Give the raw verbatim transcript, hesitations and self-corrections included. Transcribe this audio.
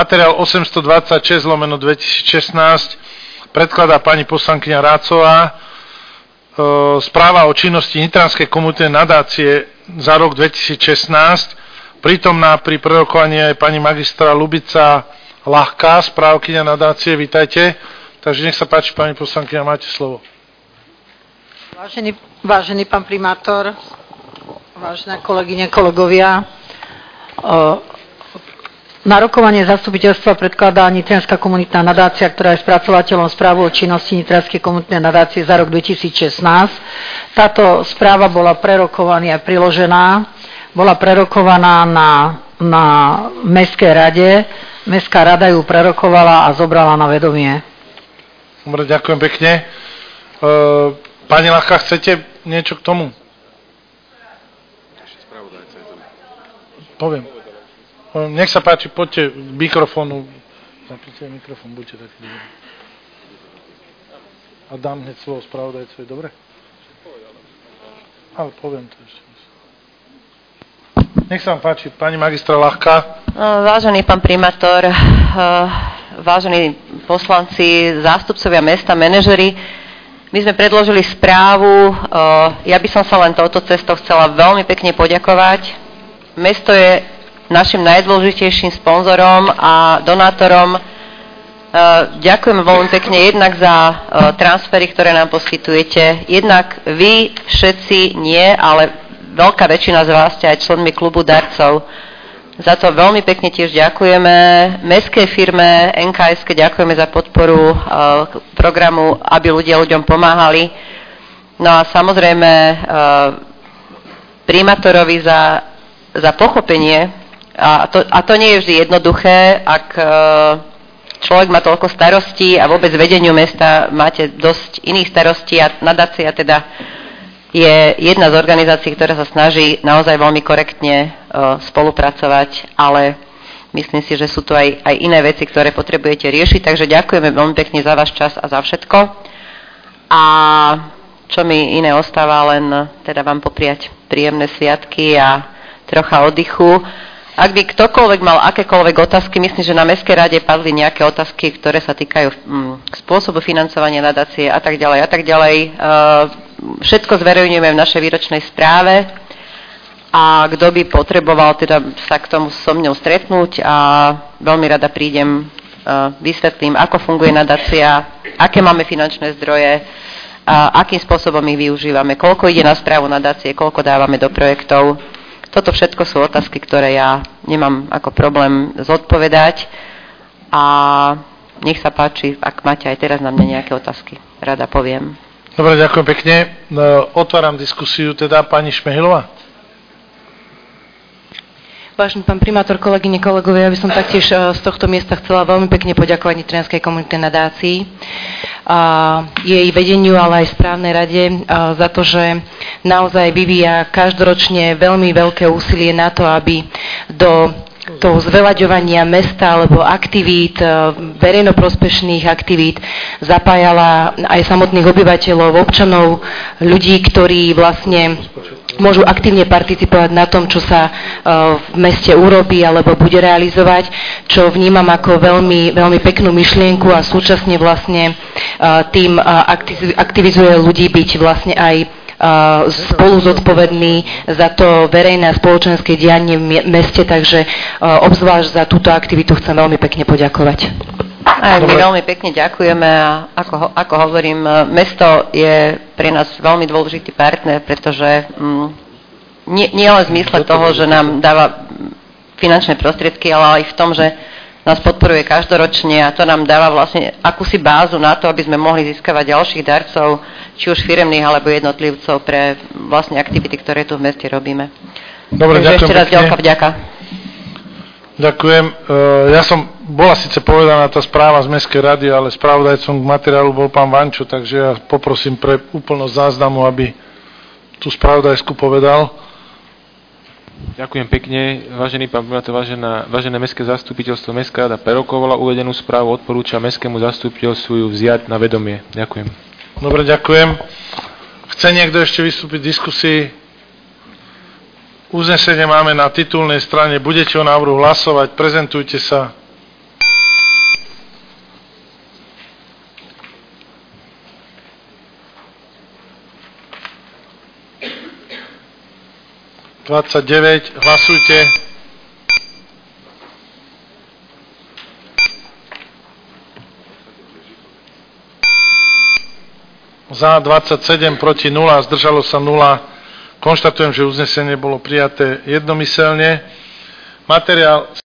Materiál osemstodvadsaťšesť lomeno dvetisícšestnásť predkladá pani poslankyňa Rácová. E, správa o činnosti Nitranskej komunitnej nadácie za rok dvetisícšestnásť. Prítomná pri prerokovaní je pani magistra Ľubica Ľahká, správkyňa nadácie. Vítajte. Takže nech sa páči, pani poslankyňa, máte slovo. Vážený, vážený pán primátor, vážené kolegyne, kolegovia, na rokovanie zastupiteľstva predkladá Nitrianska komunitná nadácia, ktorá je spracovateľom správu o činnosti Nitranskej komunitnej nadácie za rok dvetisícšestnásť. Táto správa bola prerokovaná a priložená. Bola prerokovaná na, na Mestskej rade. Mestská rada ju prerokovala a zobrala na vedomie. Dobre, ďakujem pekne. Pani Ľahká, chcete niečo k tomu? Poviem. Nech sa páči, poďte k mikrofónu. Zapnite mikrofón, buďte taký dobrý. A dám hneď slovo spravodajcovi, dobre? Ale poviem to ešte. Nech sa vám páči, pani magistra Ľahká. Vážený pán primátor, vážení poslanci, zástupcovia mesta, manažeri, my sme predložili správu. Ja by som sa len touto cestou chcela veľmi pekne poďakovať. Mesto je našim najdôležitejším sponzorom a donátorom. Ďakujem veľmi pekne jednak za transfery, ktoré nám poskytujete. Jednak vy všetci nie, ale veľká väčšina z vás ste aj členmi klubu darcov. Za to veľmi pekne tiež ďakujeme. Mestskej firme en ká es ká ďakujeme za podporu programu, aby ľudia ľuďom pomáhali. No a samozrejme primátorovi za, za pochopenie. A to, a to nie je vždy jednoduché, ak človek má toľko starostí a vôbec vedeniu mesta máte dosť iných starostí a nadácia teda je jedna z organizácií, ktorá sa snaží naozaj veľmi korektne uh, spolupracovať, ale myslím si, že sú tu aj, aj iné veci, ktoré potrebujete riešiť, takže ďakujeme veľmi pekne za váš čas a za všetko. A čo mi iné ostáva, len teda vám popriať príjemné sviatky a trocha oddychu. Ak by ktokoľvek mal akékoľvek otázky, myslím, že na Mestskej rade padli nejaké otázky, ktoré sa týkajú mm, spôsobu financovania nadácie a tak ďalej a tak ďalej. E, všetko zverejňujeme v našej výročnej správe a kto by potreboval teda sa k tomu so mnou stretnúť a veľmi rada prídem, e, vysvetlím, ako funguje nadácia, aké máme finančné zdroje, a akým spôsobom ich využívame, koľko ide na správu nadácie, koľko dávame do projektov. Toto všetko sú otázky, ktoré ja nemám ako problém zodpovedať a nech sa páči, ak máte aj teraz na mňa nejaké otázky, rada poviem. Dobre, ďakujem pekne. Otváram diskusiu, teda pani Šmehilová. Vážený pán primátor, kolegyne, kolegovia, ja by som taktiež z tohto miesta chcela veľmi pekne poďakovať Nitrianskej komunitnej nadácii, a jej vedeniu, ale aj správnej rade za to, že naozaj vyvíja každoročne veľmi veľké úsilie na to, aby do toho zveľaďovania mesta alebo aktivít, verejnoprospešných aktivít zapájala aj samotných obyvateľov, občanov, ľudí, ktorí vlastne môžu aktívne participovať na tom, čo sa v meste urobí alebo bude realizovať, čo vnímam ako veľmi, veľmi peknú myšlienku a súčasne vlastne tým aktivizuje ľudí byť vlastne aj spolu zodpovední za to verejné a spoločenské dianie v meste, takže obzvlášť za túto aktivitu chcem veľmi pekne poďakovať. Aj my veľmi pekne ďakujeme a ako, ako hovorím, mesto je pre nás veľmi dôležitý partner, pretože mm, nie, nie len v zmysle toho, že nám dáva finančné prostriedky, ale aj v tom, že nás podporuje každoročne a to nám dáva vlastne akúsi bázu na to, aby sme mohli získavať ďalších darcov, či už firemných alebo jednotlivcov pre vlastne aktivity, ktoré tu v meste robíme. Dobre, takže ďakujem ešte raz pekne. ďakujem, vďaka. Ďakujem. Ja som, bola síce povedaná tá správa z Mestskej rady, ale spravodajcom k materiálu bol pán Vančo, takže ja poprosím pre úplnosť záznamu, aby tú spravodajsku povedal. Ďakujem pekne. Vážený pán primátor, vážená, vážené mestské zastupiteľstvo, Mestská rada prerokovala uvedenú správu, odporúča mestskému zastupiteľstvu ju vziať na vedomie. Ďakujem. Dobre, ďakujem. Chce niekto ešte vystúpiť v diskusii? Uznesenie máme na titulnej strane. Budete o návrhu hlasovať. Prezentujte sa. dvadsaťdeväť. Hlasujte. Za dvadsaťsedem, proti nula, zdržalo sa nula. Konštatujem, že uznesenie bolo prijaté jednomyselne. Materiál